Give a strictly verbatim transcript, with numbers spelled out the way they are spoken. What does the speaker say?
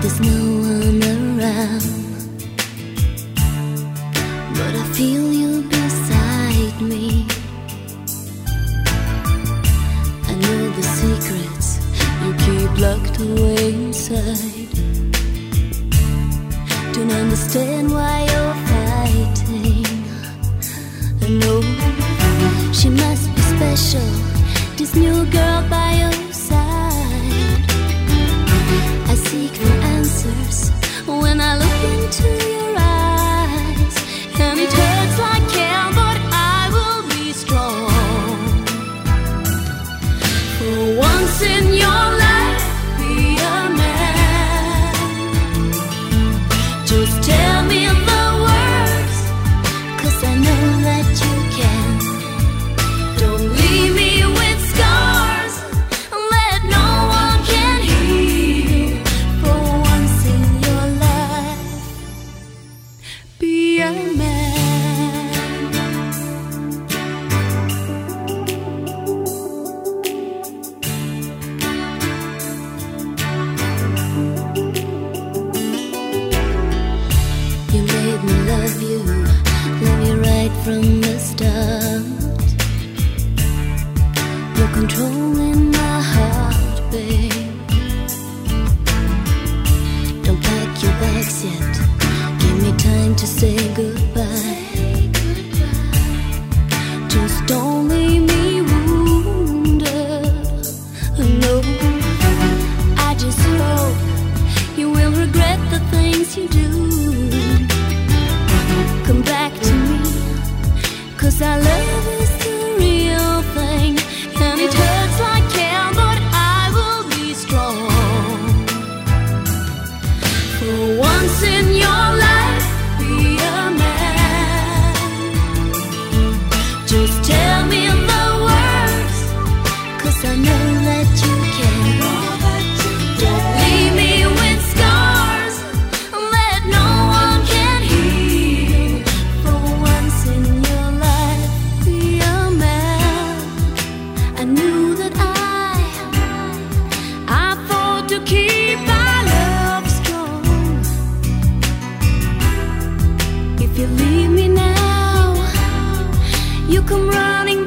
There's no one around, but I feel you beside me. I know the secrets you keep locked away inside. Don't understand why you're fighting. I know she must be special, this new girl by your side. I seek for answers when I look into your eyes, and it hurts like hell, but I will be strong. For once in your life, be a man. Just tell me the words, 'cause I know that you can. Don't leave me with scars that no one can heal. For once in your life, be a man. You made me love you, love you right from the start. You're controlling my heart, babe. Don't pack your bags yet, give me time to say goodbye. Just don't leave me wounded. No, I just hope you will regret the things you do. Come back to me, 'cause our love is the real thing, and it hurts like hell, but I will be strong. For once in your life, be a man. Just tell me the words, 'cause I know that you can. Don't leave me with scars that no one can heal. For once in your life, be a man. I knew that I, I fought to keep our love strong. If you leave me now, you come running